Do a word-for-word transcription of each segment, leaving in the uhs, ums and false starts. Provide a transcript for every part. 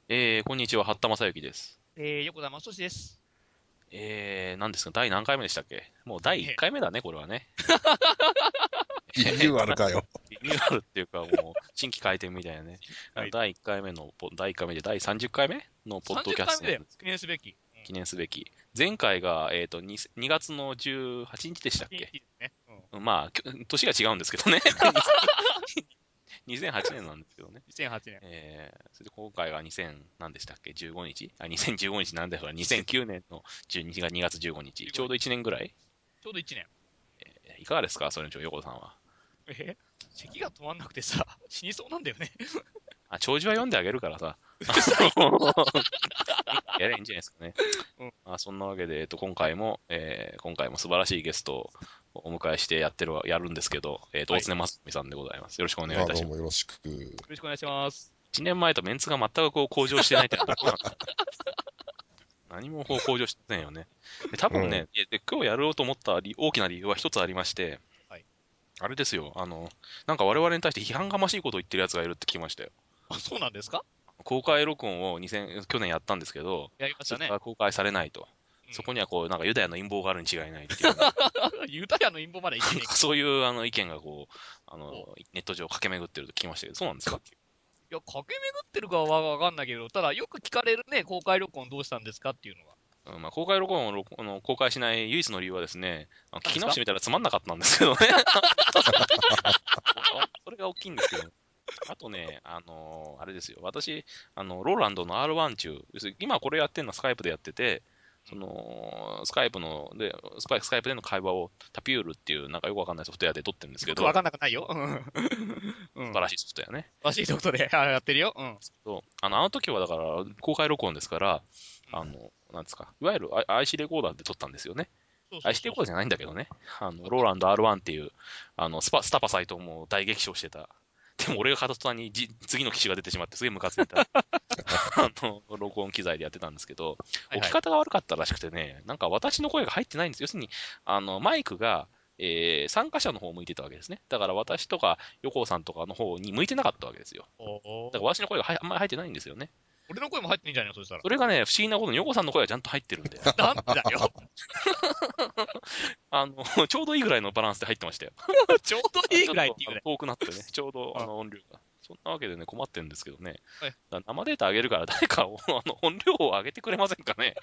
えー、こんにちは、八田正幸です。 えー、横田正史です。 えー、何ですか、第何回目でしたっけ？もう第1 え回目だね、これはね。 リニューアルかよ。 リニューアルっていうか、もう、新規開店みたいなね。 はい。 第いっかいめのポ、第いっかいめで第さんじゅっかいめのポッド 30 キャ回目だよ。 ストなんですけど、 記念すべき。うん。 記念すべき。前回が、えっと、に、にがつのじゅうはちにちでしたっいいけ？ ですね。うん。 まあ、きょ年が違うんですけどね。にせんはちねんなんですけどね。 にせんはちねん。 えー、それで今回がにせん、何でしたっけ？ じゅうご 日あ、にせんじゅうごにちなんだよ。にせんきゅうねんのじゅうにがにがつじゅうごにち。ち 15日。 ょうどいちねんぐらい。 ちょうどいちねん。 いかがですかそれの横田さんは？ え咳が止まんなくてさ、死にそうなんだよね。 あ、長寿は読んであげるからさ。 うるさい。 やればいいんじゃないですかね。 うん。 まあ、そんなわけで、えっと、今回も、えー今回も素晴らしいゲストをお迎えしてやってるわ、やるんですけど、えっと、 はい。よ大常正美さんでございます。よろしくお願いいあ、どうたします。 もよろしく。 ろしくお願いします。 いちねんまえとメンツが全くこう向上してないってのはどこなんですか？何もこう向上してませんよね。で、多うん。 分ね、いやで今日やろうと思った理大きな理由は一つありまして、 はい。 あれですよ、あの、なんか我々に対して批判がましいことを言ってる奴がいるって聞きましたよ。 あ、そうなんですか？ 公開録音をにせん去年やったんですけど、 やりましそれたね。 が公開されないと。 うん。 そこにはこう、なんかユダヤの陰謀があるに違いないっていう、 ユダヤの陰謀まで言ってねえけど。 そういうあの意見がこう、あおの、ネット上駆け巡ってると聞きましたけど、そうなんですか？ いや、駆け巡ってるかはわかんないけど、ただよく聞かれるね、公開録音どうしたんですかっていうのが。 うん、まあ、公開録音を録あの公開しない唯一の理由はですね、あの聞何ですか？ き直してみたらつまんなかったんですけどね。それが大きいんですけど、あとね、あのーあれですよ。私、あの、ローランドの アールワン 中、要するに今これやってるのはスカイプでやってて、その、スカイプの、で、スパイスカイプでの会話をタピュールっていうなんかよくわかんないソフトウェアで撮ってるんですけど、 よくわかんなくないよ。うん。うん。 素晴らしいソフトウェアね。 らしいところで、あやってるよ。うん。 そうあの、あの時はだから公開録音ですから、あうん。 の、なんですか、いわゆる アイシー レコーダーで撮ったんですよね。 そうそうアイシー レそうそコーダーじゃないんだけどね。あの、 う。あ、 ローランド アールワン っていう、あの、スパ、スタパサイトも大激賞してた。でも俺が片途端にじ次の機種が出てしまってすげえムカついた。あの、録音機材でやってたんですけど、 はいはい。 置き方が悪かったらしくてね、なんか私の声が入ってないんです。要するに、あの、マイクが、えー参加者の方を向いてたわけですね。だからお私とか横尾さんとかの方に向いてなかったわけですよ。だからお、 私の声がはあんまり入ってないんですよね。 俺の声も入ってんじゃないのそしたら。 それがね、不思議なことに横尾さんの声がちゃんと入ってるんだよ。 なんでだよ。 あの、ちょうどいいぐらいのバランスで入ってましたよ。 ちょうどいいちょっとあのぐらいっていうね。 遠くなってね、ちょうどああ、 の音量が。そんなわけでね、困ってるんですけどね。 はい。 だから生データ上げるから誰かをあの音量を上げてくれませんかね。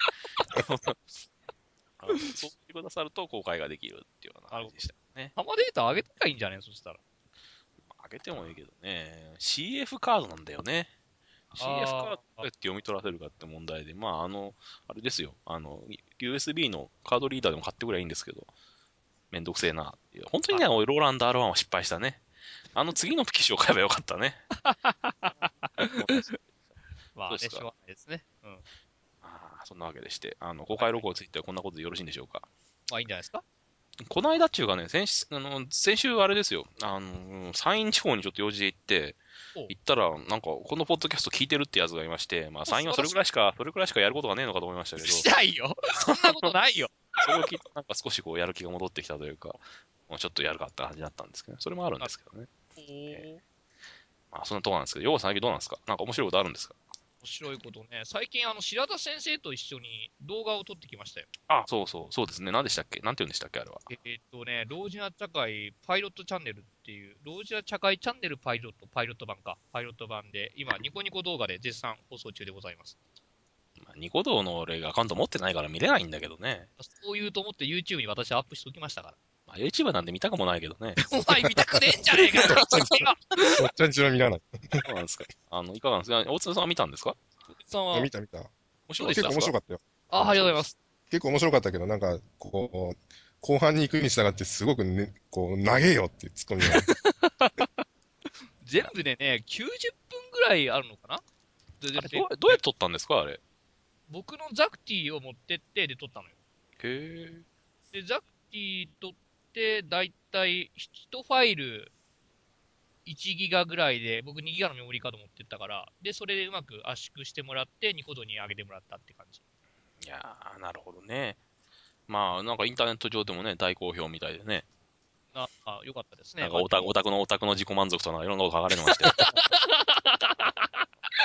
あのそうしてくださると公開ができるっていうようななるほど。 感じでしたね。 生データ上げたらいいんじゃねそしたら。 上げてもいいけどね、シーエフ カードなんだよね。シーエフ カードどああ、 うやって読み取らせるかって問題で、まあ、あの、あれですよ。あの、ユーエスビー のカードリーダーでも買ってくればいいんですけど、めんどくせえなっていう。本当にね、 あ、 おいローランド アールワン は失敗したね。あの次の機種を買えばよかったね。もう大失敗でした。 まあね、 そうですか。 しょうがないですね。うん。 あーそんなわけでして、あの、公はいはい。 開録音についてはこんなことでよろしいんでしょうか。 まあいいんじゃないですか。 この間っちゅうかね、先週、あの、先週あれですよ。あの、山陰地方にちょっと用事で行って、 おう。 行ったら、なんか、このポッドキャスト聞いてるってやつがいまして、まあ、山陰はそれ素晴らしい。 ぐらいしか、それぐらいしかやることがねえのかと思いましたけど、 しないよ。そんなことないよ。 それを聞いて、なんか少しこう、やる気が戻ってきたというか、もうちょっとやるかって感じだったんですけどね。それもあるんなるですけどね。 ほえーど。 まあ、そんなとこなんですけど、要は最近どうなんですか？なんか面白いことあるんですか？ 面白いことね。最近、あの、白田先生と一緒に動画を撮ってきましたよ。 あ、そうそう、そうですね。何でしたっけ？なんて言うんでしたっけあれは。 えーっとね、老人茶会パイロットチャンネルっていう、老人茶会チャンネルパイロット、パイロット版か。パイロット版で、今、ニコニコ動画で絶賛放送中でございます。 まあ、ニコ動の俺がアカウント持ってないから見れないんだけどね。 そう言うと思って YouTube に私はアップしておきましたから。 まあ、YouTube なんで見たくもないけどね。 お前見たくねえんじゃねえかよ、見とけよ。 おっちゃんちの見らない。 そうなんですか。あの、いかがなんですか？大津さんは見たんですか？ おじさんあ、 は、 見た見た。 面どうでした？ 結構白かったですか？ 面白かったよ。 あ、あ面白いです。 りがとうございます。 結構面白かったけど、なんか、こう、後半に行くに従ってすごくね、こう、長えよっていうツッコミがね。 いや、 全部でね、きゅうじゅっぷんぐらいあるのかな。で、で、 あれどう、 ででどうやって撮ったんですかあれ？ 僕のザクティを持ってって、で、撮ったのよ。 へえ。 で、ザクティ撮って、だいたいいちファイルいちギガぐらいで、僕にギガのメモリーカード持ってったから、で、それでうまく圧縮してもらって、ニコ動に上げてもらったって感じ。 いやー、なるほどね。まあ、なんかインターネット上でもね、大好評みたいでね。 あ、あ、よかったですね。まあ、 なんかオタ、オタクのオタクの自己満足とかいろんなこと書かれてましたよ。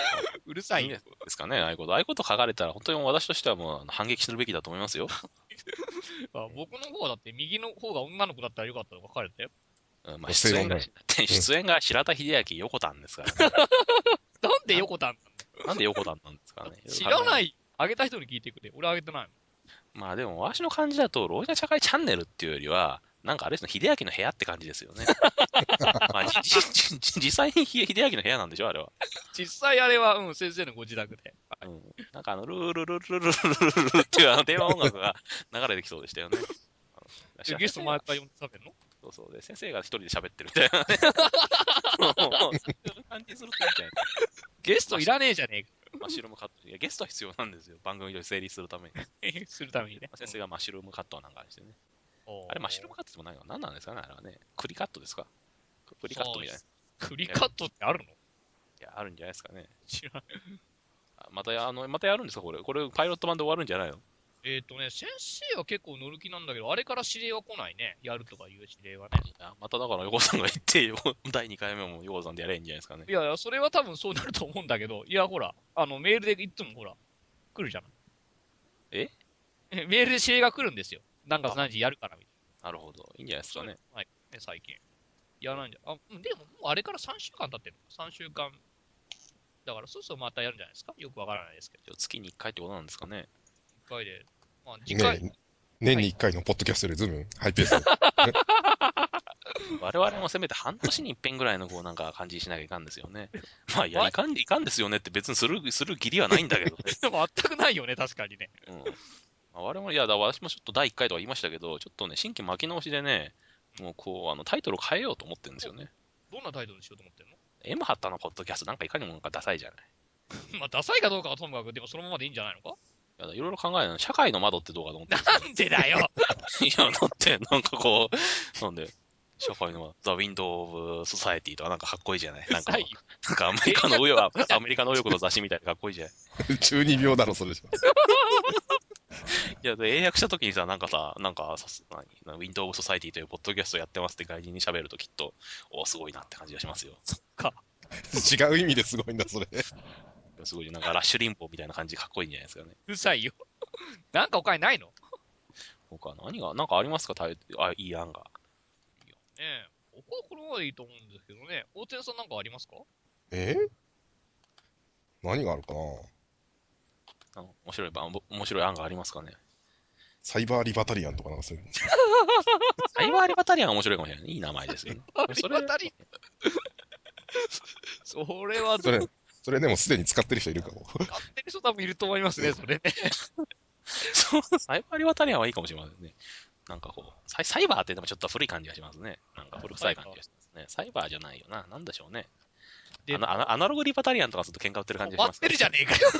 うるさいよ。 いいんですかね、ああいうこと。ああいうこと書かれたら、本当に私としてはもうあの反撃するべきだと思いますよ。 あ僕の方だって右の方が女の子だったらよかったとか書かれたよ。 うんまあ、出演が、 正論だ。 出演が白田秀明、横田ですからね。 なんで横田なんだよ。 なんで横田なんですかね。いろい知ろ考えます。 らない。あげた人に聞いてくれ。俺あげてないもん。 まあでも、私の感じだと、ロイヤル社会チャンネルっていうよりは、なんかあれですね、秀明の部屋って感じですよね。まあ、じじじ実際に秀明の部屋なんでしょ、あれは。 実際あれは、うん、先生のご自宅で。はうん。なんかあの、ルールルルルルルルルルっていうあのテーマ音楽が流れてきそうでしたよね。あのい。ゲスト先生が、 毎回呼んで食べるの？ そうそうで、先生が一人で喋ってるみたいなね。そういう感じにするといいんじゃないですか。 ゲストマシいらねえじゃねマッシュルームカット。いや、ゲストは必要なんですよ。番組で成立するために。 えか。するためにね。 先生がマッシュルームカットなんかにしてね。 うん、 あれ、マッシュルームカットでもないの何なんですかねあれはね。栗カットですか栗カットみたいな。 クリカットってあるの？ いや、あるんじゃないですかね。 知らない。 あまたや、あの、またやるんですかこれ。これ、パイロット版で終わるんじゃないのえっ、とね、先生は結構乗る気なんだけど、あれから指令は来ないね。やるとかいう指令はね。 いや、まただから横尾さんが言って、横だいにかいめも横尾さんでやれんじゃないですかね。 いやいや、それは多分そうなると思うんだけど、いや、ほら、あの、メールでいつもほら、来るじゃない。 ええメールで指令が来るんですよ。何月あ、 何時やるからみたいなるほど。いいんじゃないでな。そういうすかね。 のないね、最近。やらないんじゃ。あ、うんでも、もうあれからさんしゅうかん経ってるのか。さんしゅうかん。だから、そうそうまたやるんじゃないですか。よくわからないですけど。 月にいっかいってことなんですかね。 いっかいで。まあ、次回、 ねえ、年はい。 にいっかいのポッドキャストよりずむハイペースで。 我々もせめて半年に一遍ぐらいのこうなんか感じにしなきゃいかんですよね。まあ、いや、 わいかん、いかんですよねって別にする、する義理はないんだけどね。 でも全くないよね、確かにね。 うん。まあ、我々、いや、だ私もちょっとだいいっかいとは言いましたけど、ちょっとね、新規巻き直しでね、もうこう、あの、タイトルを変えようと思ってるんですよね。 どんなタイトルにしようと思ってんの？ M ハッタのポッドキャストなんかいかにもなんかダサいじゃない。 まあ、ダサいかどうかはともかく、でもそのままでいいんじゃないのか？ いや、いろいろ考えるの。社会の窓ってどうかと思ってるんですよ。 なんでだよ。 いや、だって、なんかこう、なんで、社会のザ・ウィンドウ・オブ・ソサエティとかなんかかっこいいじゃない。なんかこうるさいよ。 う、なんかアメリカの右翼、アメリカの右翼の雑誌みたいでかっこいいじゃない。 中二病だろ、それじゃ。 いや、で、英訳した時にさ、なんかさ、なんかさす、何、ウィンドウ・オブ・ソサエティというポッドキャストやってますって外人に喋るときっと、おすごいなって感じがしますよ。 か。 違う意味ですごいんだ、それ。 すごい、なんかラッシュリンボーみたいな感じでかっこいいんじゃないですかね。 うるさいよ。なんか他にないの？ 他何が、なんかありますかタイあ、いい案が。 いやねえ。僕はこれはいいと思うんですけどね。大天さんなんかありますか？ え何があるかな。 あの面白いば、面白い案がありますかね。 サイバーリバタリアンとかなんかそういうの。 サイバーリバタリアンが面白いかもしれない。いい名前ですよね。 あそれ、 りがたり。それは、 それ、それでもすでに使ってる人いるかも。 使ってる人多分いると思いますね、それね。 そうサイバーリバタリアンはいいかもしれませんね。なんかこう、サイサイバーってでもちょっと古い感じがしますね。なんか古臭い感じがしますね。サイバーじゃないよな。なんでしょうね。 で、 あのアナアナログリバタリアンとかすると喧嘩売ってる感じがしますから。 終わってるじゃねえかよ。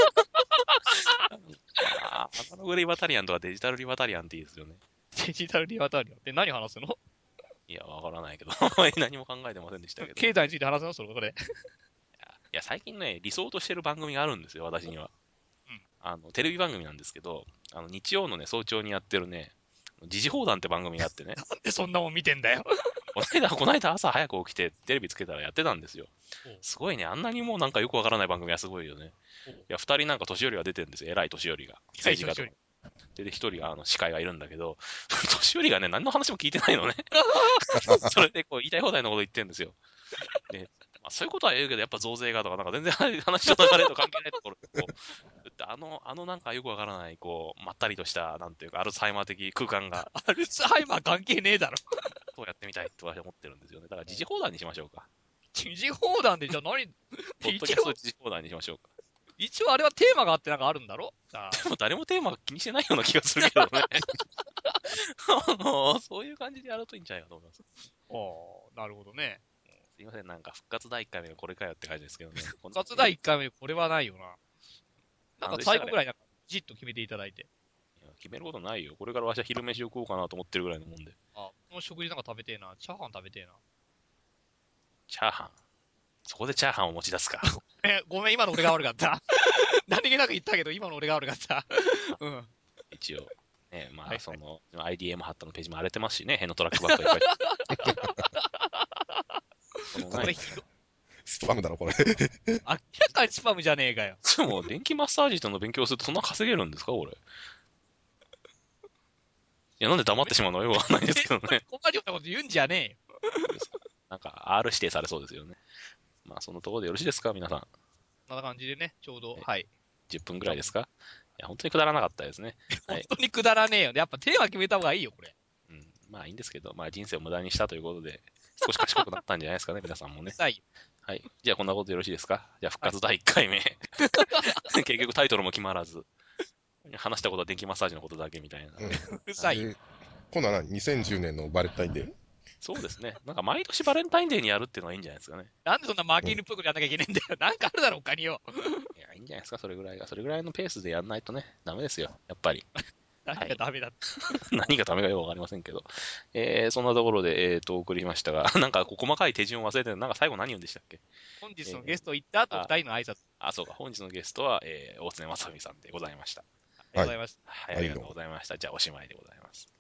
あアナログリバタリアンとかデジタルリバタリアンっていいですよね。 デジタルリバタリアン。で、何話すの？ いや、わからないけど、何も考えてませんでしたけど。い経済について話すのそれ、これ。 や、最近ね、理想としてる番組があるんですよ、私には。 うんあの、テレビ番組なんですけど、あの、日曜のね、早朝にやってるね、時事放談って番組があってね、 なんでそんなもん見てんだよ。 この間、この間朝早く起きてテレビつけたらやってたんですよ。 おうすごいね、あんなにもうなんかよくわからない番組はすごいよね。 おういや、二人なんか年寄りが出てるんですよ、偉い年寄りが。 偉い政治家とか。 年寄り。 で、で一人あの司会がいるんだけど、年寄りがね、何の話も聞いてないのね。それでこう言いたい放題のこと言ってるんですよ。で、まあ、そういうことは言うけど、やっぱ増税がとか、なんか全然話の流れと関係ないところで、こう、あの、あのなんかよくわからない、こう、まったりとした、なんていうか、アルツハイマー的空間が、 アルツハイマー関係ねえだろ。 そうやってみたいと私は思ってるんですよね。だから、時事放談にしましょうか。 知事放談でじゃあ何？ ポッドキ一応、 ャスト時事放談にしましょうか。 一応あれはテーマがあってなんかあるんだろ？あでも誰もテーマ気にしてないような気がするけどね。あのそういう感じでやるといいんじゃないかと思います。 あ、なるほどね。 すいません、なんか復活だいいっかいめがこれかよって感じですけどね。こん復活だいいっかいめ、これはないよな。なんかなんでしたかね。 最後ぐらいなんか、じっと決めていただいて。 いや決めることないよ。これから私は昼飯を食おうかなと思ってるぐらいのもんで。 あ、この食事なんか食べてえな。チャーハン食べてえな。 チャーハン。そこでチャーハンを持ち出すか。 え、ごめん、今の俺が悪かった。何気なく言ったけど、今の俺が悪かった。うん。 一応。ね、まあ、 はいはい。 その、アイディーエム ハットのページも荒れてますしね、変のトラックばっかりいっぱい。このない、 これひど、 スパムだろ、これ。 明らかにスパムじゃねえかよ。 でも、電気マッサージとの勉強するとそんな稼げるんですか、これ。いや、なんで黙ってしまうのかよくわかんないですけどね。 困るようなこと言うんじゃねえよ。 なんか、R 指定されそうですよね。まあ、そのところでよろしいですか、皆さん。 こんな感じでね、ちょうど、 はいはい。 じゅっぷんぐらいですか。いや、本当にくだらなかったですね。は本い。 当にくだらねえよ。やっぱテーマ決めた方がいいよ、これ。 うん、まあいいんですけど、まあ人生を無駄にしたということで、少し賢くなったんじゃないですかね、皆さんもね。 うるさいよ。 はい。じゃあこんなことでよろしいですか。じゃあ復はい。 活だいいっかいめ。結局タイトルも決まらず、話したことは電気マッサージのことだけみたいな。 うるはい、 さいよ。 で、今度は何 ?にせんじゅう 年のバレンタインデー。 そうですね。なんか毎年バレンタインデーにやるっていうのはいいんじゃないですかね。 なんでそんな負うん。 け犬っぽいことやんなきゃいけねえんだよ。なんかあるだろ、他によ。 いや、いいんじゃないですか、それぐらいが。それぐらいのペースでやんないとね、ダメですよ。やっぱり。 何はい。 がダメだって。 何がダメかよくわかりませんけど。えー、そんなところで、えーと、お送りしましたが、なんかこう細かい手順を忘れてるなんか最後何言うんでしたっけ。 本日のえー、 ゲスト行った後、 あ、 二人の挨拶。 あ、そうか。本日のゲストは、えー、大常正美さんでございました。 はい。 ありがとうございます。 はい、あはい、どうも。 りがとうございました。じゃあ、おしまいでございます。